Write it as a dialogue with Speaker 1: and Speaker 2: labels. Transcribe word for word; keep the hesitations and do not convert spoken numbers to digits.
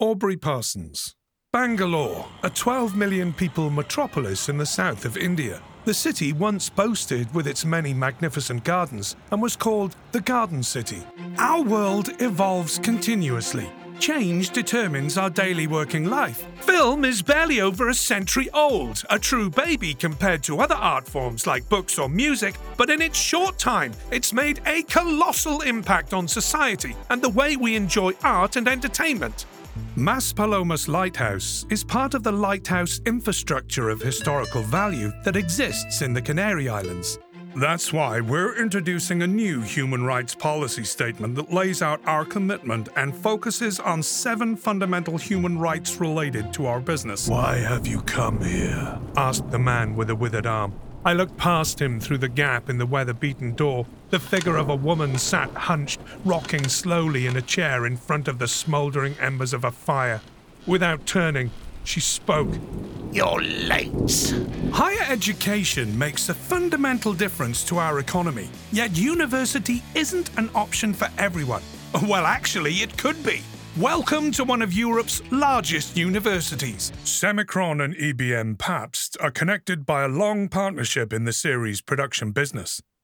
Speaker 1: Aubrey Parsons. Bangalore, a twelve million people metropolis in the south of India. The city once boasted with its many magnificent gardens and was called the Garden City. Our world evolves continuously. Change determines our daily working life. Film is barely over a century old, a true baby compared to other art forms like books or music, but in its short time, it's made a colossal impact on society and the way we enjoy art and entertainment. Mas Palomas Lighthouse is part of the lighthouse infrastructure of historical value that exists in the Canary Islands. That's why we're introducing a new human rights policy statement that lays out our commitment and focuses on seven fundamental human rights related to our business. "Why have you come here?" asked the man with the withered arm. I looked past him through the gap in the weather-beaten door. The figure of a woman sat hunched, rocking slowly in a chair in front of the smouldering embers of a fire. Without turning, she spoke.
Speaker 2: "You're late."
Speaker 1: Higher education makes a fundamental difference to our economy, yet university isn't an option for everyone. Well, actually, it could be. Welcome to one of Europe's largest universities. Semicron and E B M Pabst are connected by a long partnership in the series production business.